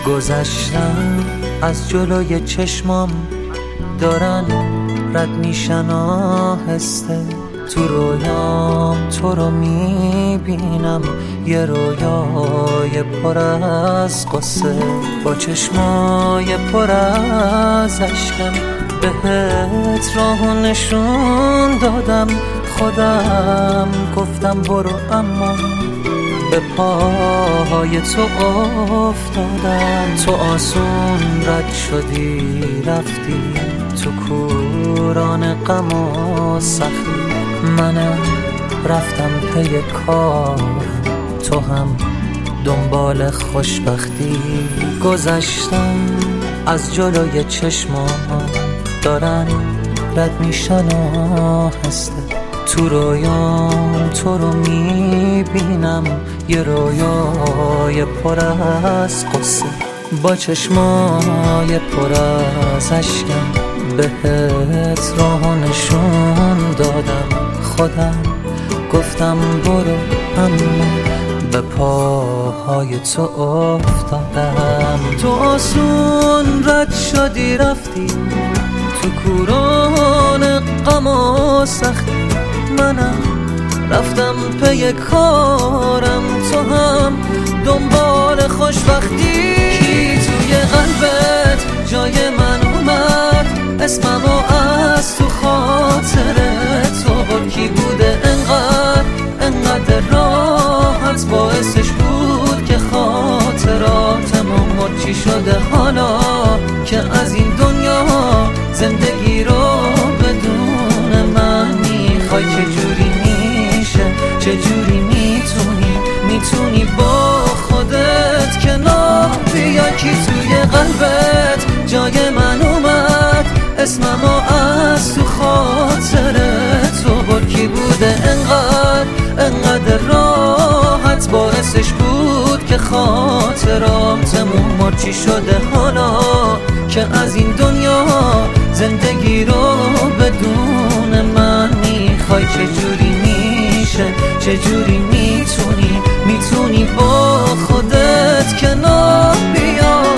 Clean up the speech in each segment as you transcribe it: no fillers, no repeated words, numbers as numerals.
گذشتم از جلوی چشمام دارن رد میشن آهسته، تو رویام تو رو میبینم، یه رویای پر از قصه، با چشمای پر از اشکم بهت راهو نشون دادم، خودم گفتم برو اما به پاهای تو افتادم. تو آسون رد شدی رفتی تو کوران غم و سختی، منم رفتم پی کار، تو هم دنبال خوشبختی. گذشتم از جلوی چشمام دارن رد میشن آهسته، تو رویام تو رو میبینم، یه رویای پر از قصه، با چشمای پر از اشکم بهت راهو نشون دادم، خودم گفتم برو اما به پاهای تو افتادم. تو آسون رد شدی رفتی تو کوران غم و سختی، منم رفتم پی کارم، تو هم دنبال خوشبختی. کی توی قلبت جای من اومد، اسممو از تو خاطر تو برد، کی بوده انقدر راحت باعثش بود که خاطراتمو مرد. چی شده حالا که از این دنیا زندگی رو بدون من میخوای؟ چجوری میشه، چجوری میتونی با خودت کنار بیای؟ کی توی قلبت جای من اومد، اسممو از تو خاطر تو برد، کی بوده انقدر راحت باعثش بود که خاطراتمون مرد. چی شده حالا که از این دنیا زندگی رو بدون من میخوای؟ چجوری میشه، چجوری میتونی با خودت کنار بیای؟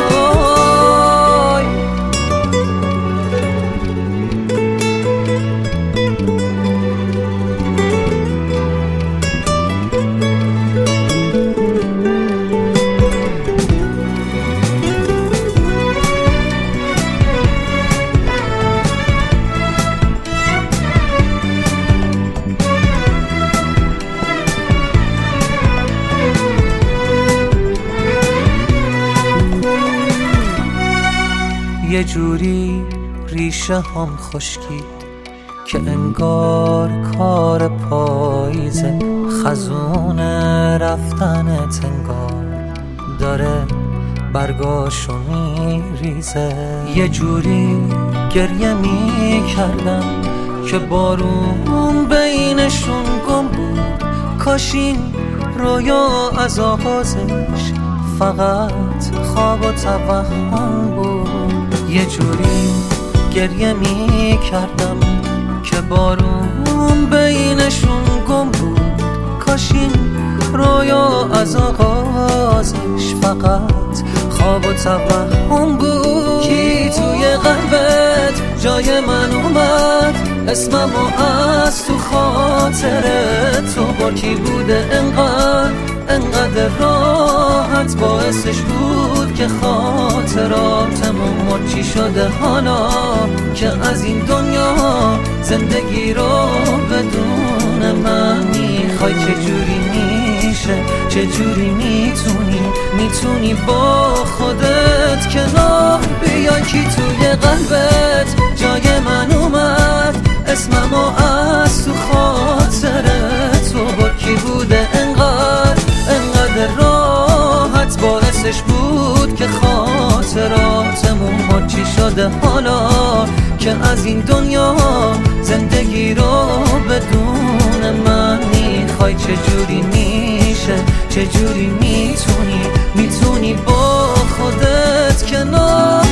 یه جوری ریشه هم خشکی که انگار کار پاییزه، خزون رفتنت انگار داره برگاشو میریزه. یه جوری گریه میکردم که بارون بینشون گم بود، کاش این رویا از آغازش فقط خواب و توهم بود. یه جوری گریه میکردم که بارون بینشون گم بود، کاش این رویا از آغازش فقط خواب و توهم بود. کی توی قلبت جای من اومد، اسممو از تو خاطر تو برد، کی بوده انقدر راحت باعثش بود که خاطراتمون مرد. چی شده حالا که از این دنیا زندگی رو بدون من میخوای؟ چجوری میشه، چجوری میتونی با خودت کنار بیای؟ کی توی قلبت جای من اومد، اسممو از تو خاطر تو برد، کی بوده انقدر راحت باعثش بود که خاطراتمون مرد. چی شده حالا که از این دنیا زندگی رو بدون من میخوای؟ چجوری میشه، چجوری میتونی با خودت کنار